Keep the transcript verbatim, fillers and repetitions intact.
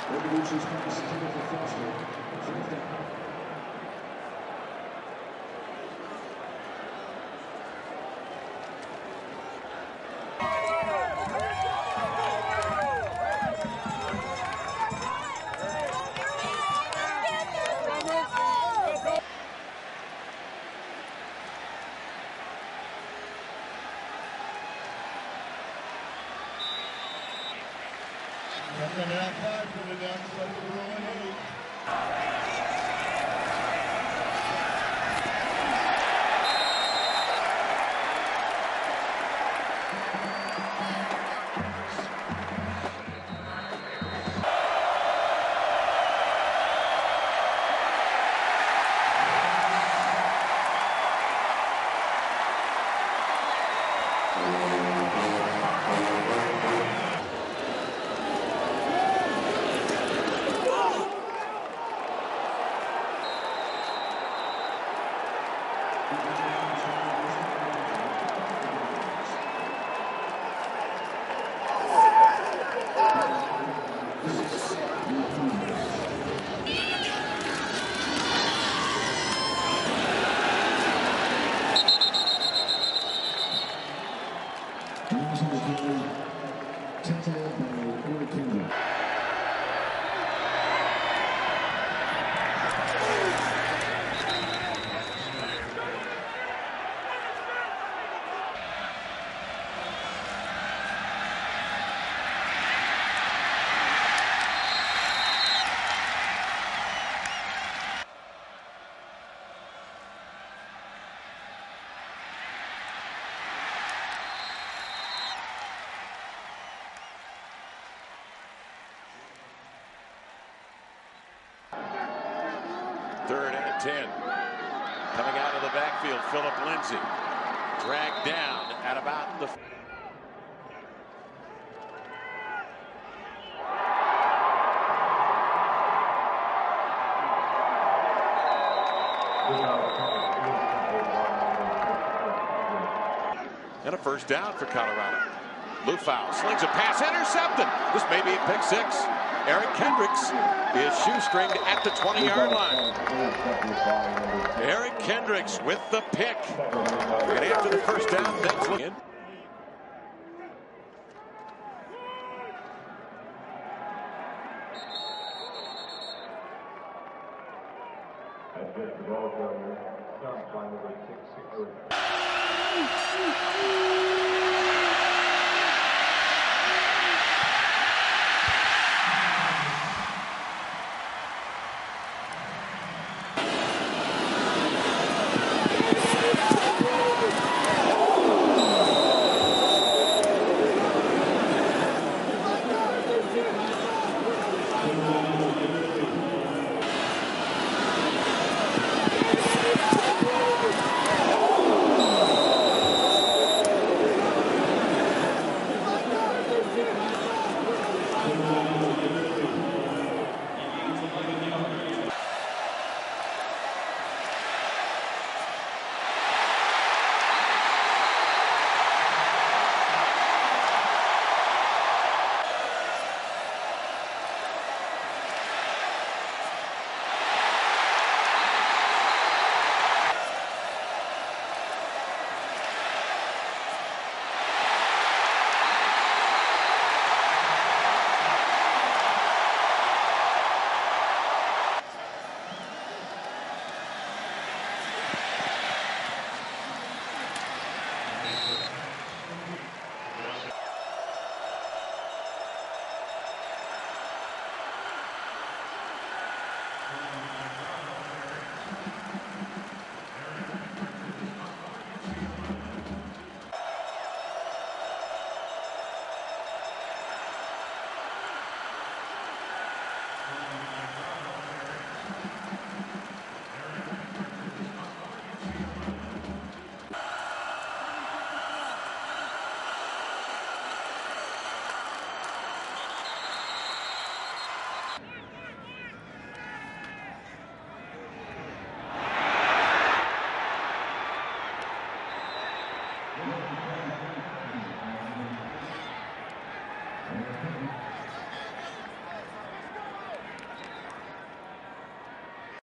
Coming out five for the down second row and eight. Third and ten. Coming out of the backfield, Philip Lindsay. Dragged down at about the... And a first down for Colorado. Lufau slings a pass, intercepted. This may be pick six. Eric Kendricks is shoestringed at the twenty yard line. Eric Kendricks with the pick. And after the first down, that's looking. Mm-hmm.